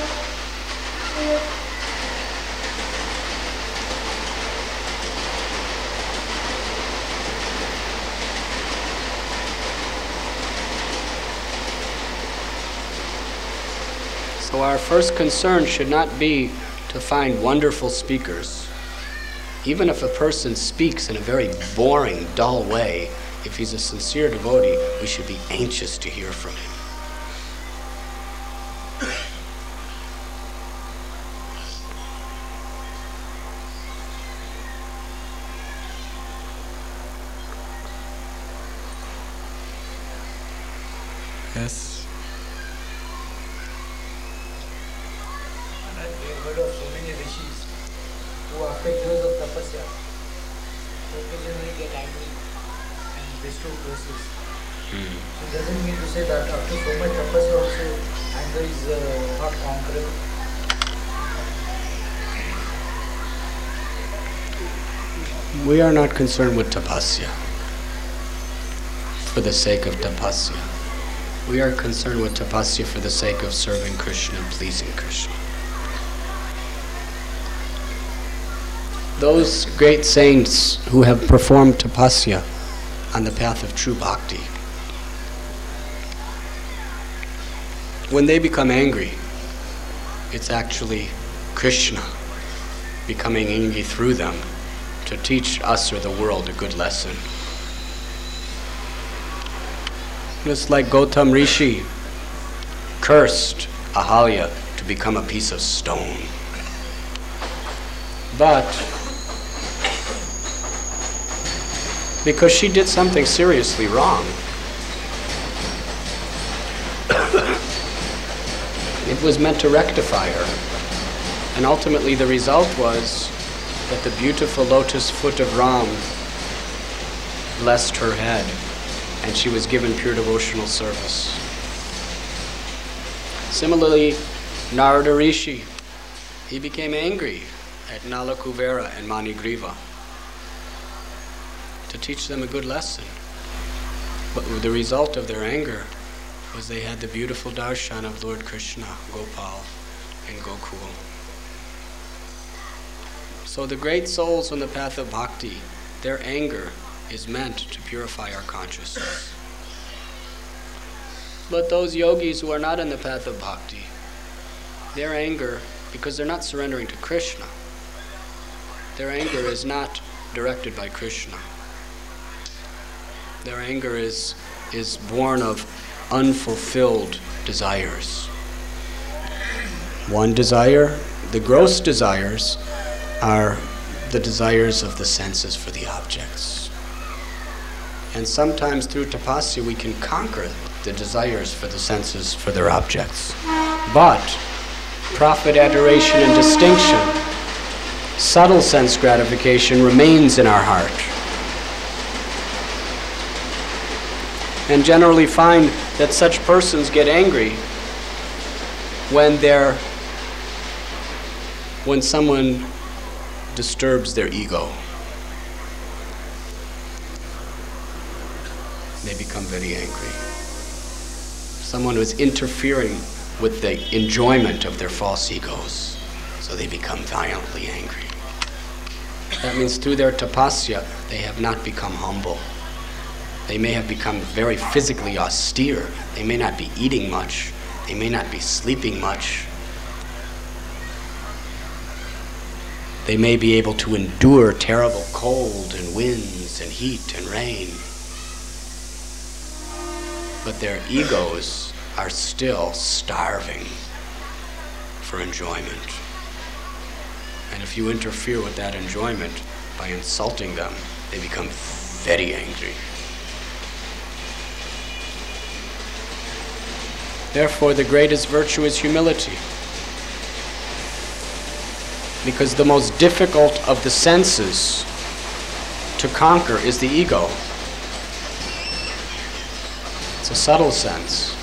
So our first concern should not be to find wonderful speakers. Even if a person speaks in a very boring, dull way, if he's a sincere devotee, we should be anxious to hear from him. Yes. After years of tapasya, occasionally get angry and bestow curses. Mm. So it doesn't mean to say that after so much tapasya also anger is uh, not conquerable. We are not concerned with tapasya for the sake of tapasya. We are concerned with tapasya for the sake of serving Krishna and pleasing Krishna. Those great saints who have performed tapasya on the path of true bhakti, when they become angry, it's actually Krishna becoming angry through them to teach us or the world a good lesson. Just like Gautam Rishi cursed Ahalya to become a piece of stone. But because she did something seriously wrong, it was meant to rectify her. And ultimately the result was that the beautiful lotus foot of Ram blessed her head, and she was given pure devotional service. Similarly, Narada Rishi he became angry at Nalakuvera and Manigriva to teach them a good lesson. But the result of their anger was they had the beautiful darshan of Lord Krishna, Gopal, and Gokul. So the great souls on the path of bhakti, their anger is meant to purify our consciousness. But those yogis who are not in the path of bhakti, their anger, because they're not surrendering to Krishna, their anger is not directed by Krishna. Their anger is, is born of unfulfilled desires. One desire, the gross desires, are the desires of the senses for the objects. And sometimes through tapasya we can conquer the desires for the senses for their objects. But profit, adoration, and distinction, subtle sense gratification remains in our heart. And generally find that such persons get angry when they're when someone disturbs their ego. They become very angry. Someone who is interfering with the enjoyment of their false egos, so they become violently angry. That means through their tapasya, they have not become humble. They may have become very physically austere. They may not be eating much. They may not be sleeping much. They may be able to endure terrible cold and winds and heat and rain. But their egos are still starving for enjoyment. And if you interfere with that enjoyment by insulting them, they become very angry. Therefore, the greatest virtue is humility. Because the most difficult of the senses to conquer is the ego. It's a subtle sense.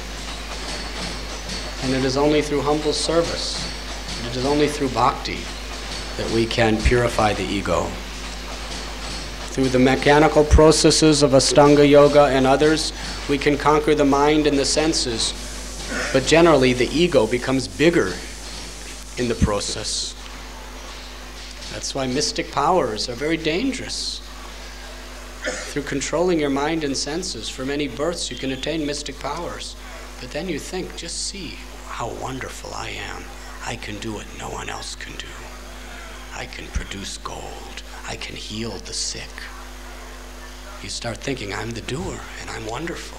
And it is only through humble service, it is only through bhakti that we can purify the ego. Through the mechanical processes of Astanga Yoga and others, we can conquer the mind and the senses. But generally, the ego becomes bigger in the process. That's why mystic powers are very dangerous. Through controlling your mind and senses, for many births you can attain mystic powers. But then you think, just see how wonderful I am. I can do what no one else can do. I can produce gold. I can heal the sick. You start thinking, I'm the doer, and I'm wonderful.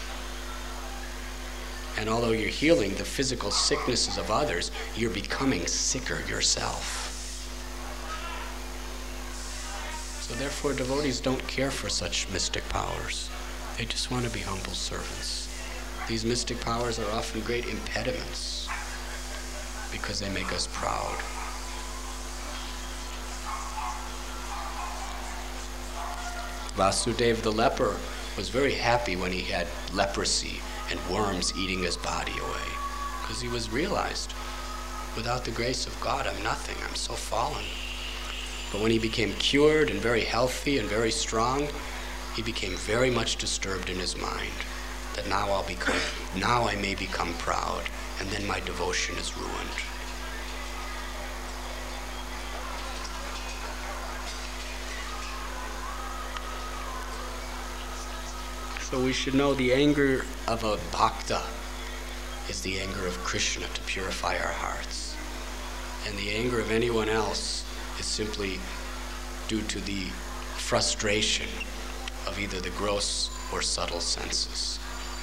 And although you're healing the physical sicknesses of others, you're becoming sicker yourself. So therefore, devotees don't care for such mystic powers. They just want to be humble servants. These mystic powers are often great impediments because they make us proud. Vasudeva the leper was very happy when he had leprosy and worms eating his body away, because he was realized, without the grace of God, I'm nothing, I'm so fallen. But when he became cured and very healthy and very strong, he became very much disturbed in his mind, that now I'll become, now I may become proud, and then my devotion is ruined. So we should know the anger of a bhakta is the anger of Krishna to purify our hearts. And the anger of anyone else is simply due to the frustration of either the gross or subtle senses.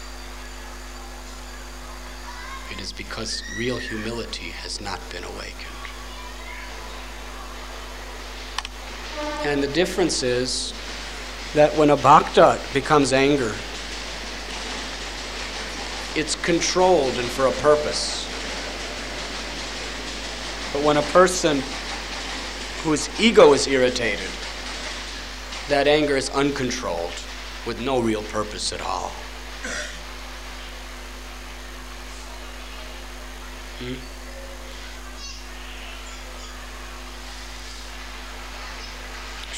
It is because real humility has not been awakened. And the difference is that when a bhakta becomes anger, it's controlled and for a purpose. But when a person whose ego is irritated, that anger is uncontrolled with no real purpose at all. Hmm?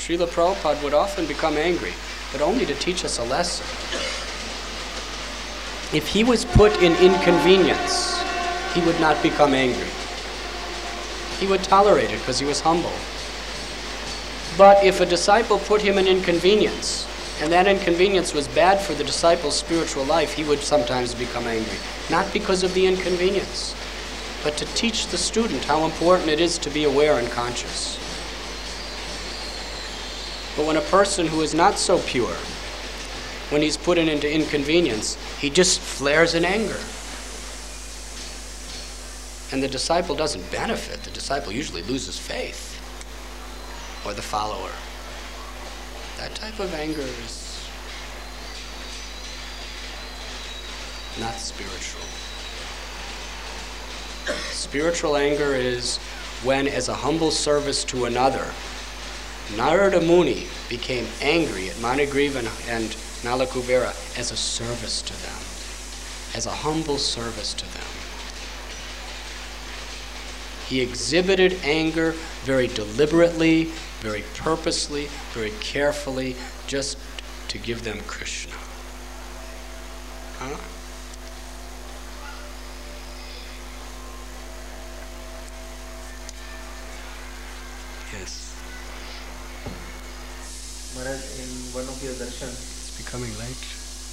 Srila Prabhupada would often become angry, but only to teach us a lesson. If he was put in inconvenience, he would not become angry. He would tolerate it because he was humble. But if a disciple put him in inconvenience, and that inconvenience was bad for the disciple's spiritual life, he would sometimes become angry. Not because of the inconvenience, but to teach the student how important it is to be aware and conscious. But when a person who is not so pure, when he's put in into inconvenience, he just flares in anger. And the disciple doesn't benefit. The disciple usually loses faith, or the follower. That type of anger is not spiritual. Spiritual anger is when, as a humble service to another, Narada Muni became angry at Manigriva and Nalakubera as a service to them, as a humble service to them. He exhibited anger very deliberately, very purposely, very carefully, just to give them Krishna. Huh? Yes. Maharaj, in one of your darshan, It's becoming late.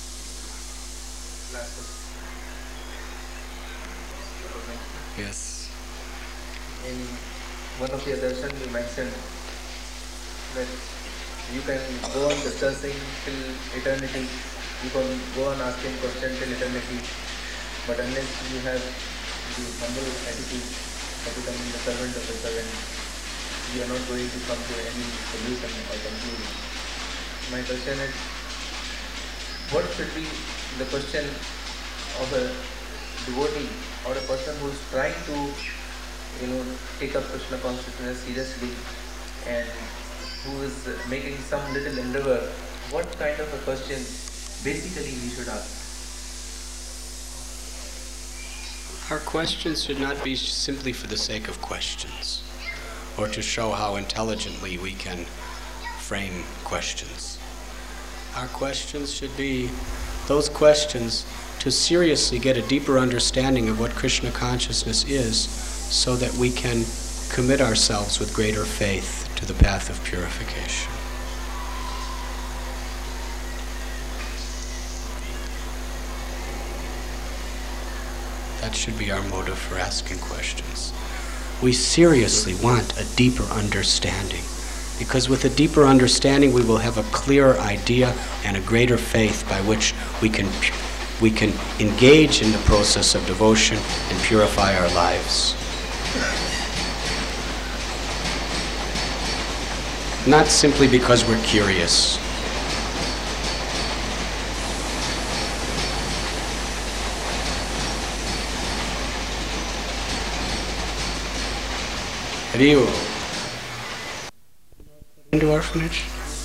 Yes. In one of your darshan, you mentioned that you can go on discussing till eternity, you can go on asking questions till eternity, but unless you have the humble attitude of becoming the servant of the servant, you are not going to come to any solution or conclusion. My question is, what should be the question of a devotee or a person who is trying to, you know, take up Krishna consciousness seriously and who is making some little endeavor? What kind of a question basically he should ask? Our questions should not be simply for the sake of questions, or to show how intelligently we can frame questions. Our questions should be those questions to seriously get a deeper understanding of what Krishna consciousness is, so that we can commit ourselves with greater faith to the path of purification. That should be our motive for asking questions. We seriously want a deeper understanding, because with a deeper understanding we will have a clearer idea and a greater faith by which we can we can engage in the process of devotion and purify our lives. Not simply because we're curious. Rio. Into orphanage?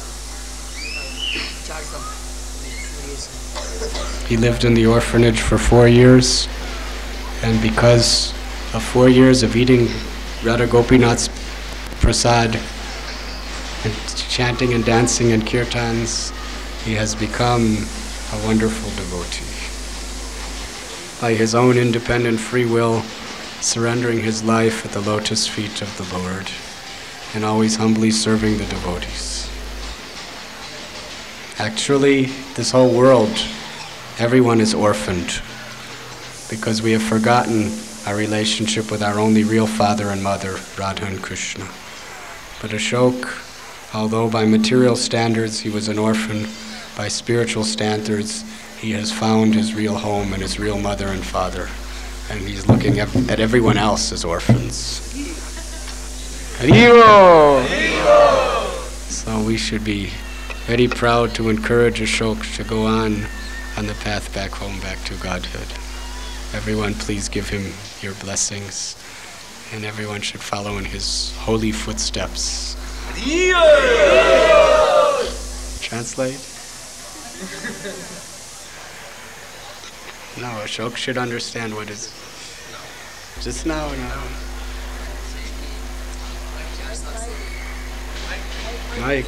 He lived in the orphanage for four years, and because of four years of eating Radha Gopinath's prasad and chanting and dancing and kirtans, he has become a wonderful devotee. By his own independent free will, surrendering his life at the lotus feet of the Lord, and always humbly serving the devotees. Actually, this whole world, everyone is orphaned, because we have forgotten our relationship with our only real father and mother, Radha and Krishna. But Ashok, although by material standards he was an orphan, by spiritual standards he has found his real home and his real mother and father. And he's looking at, at everyone else as orphans. Haribo! So we should be very proud to encourage Ashok to go on on the path back home, back to Godhood. Everyone please give him your blessings, and everyone should follow in his holy footsteps. Translate? No, Ashok should understand what is. Just now, no. Mike.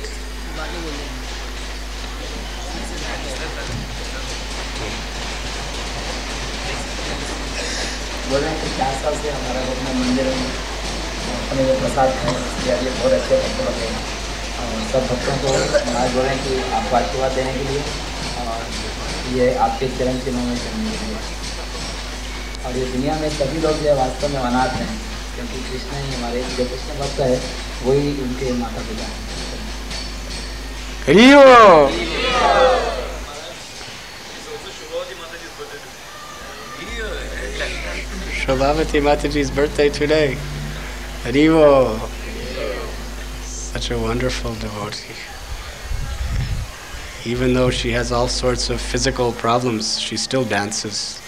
बोल रहे हैं कि चार साल से हमारा लोग में मंदिर में अपने जो प्रसाद है उसके लिए बहुत अच्छे भक्त बन गए हैं और सब भक्तों को महाराज बोल रहे हैं कि आपको आशीर्वाद देने के लिए और ये आपके चरण चिन्हों में करने के लिए। और ये दुनिया में सभी लोग जो वास्तव में अनाथ हैं, क्योंकि कृष्ण ही हमारे जो कृष्ण भक्त है वही उनके माता पिता हैं। Shobhavati Mataji's birthday today. Harivo. Such a wonderful devotee. Even though she has all sorts of physical problems, she still dances.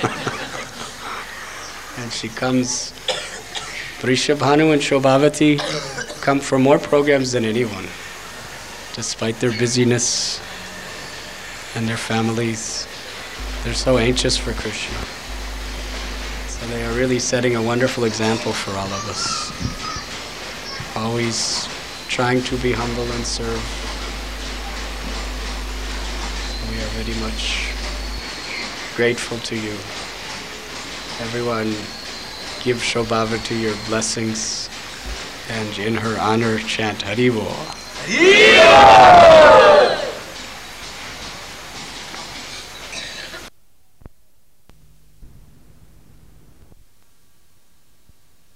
And she comes, Rishabhanu and Shobhavati come for more programs than anyone, despite their busyness and their families. They're so anxious for Krishna. So they are really setting a wonderful example for all of us. Always trying to be humble and serve. We are very much grateful to you. Everyone, give Shobhavati your blessings and in her honor chant Haribo. Haribo!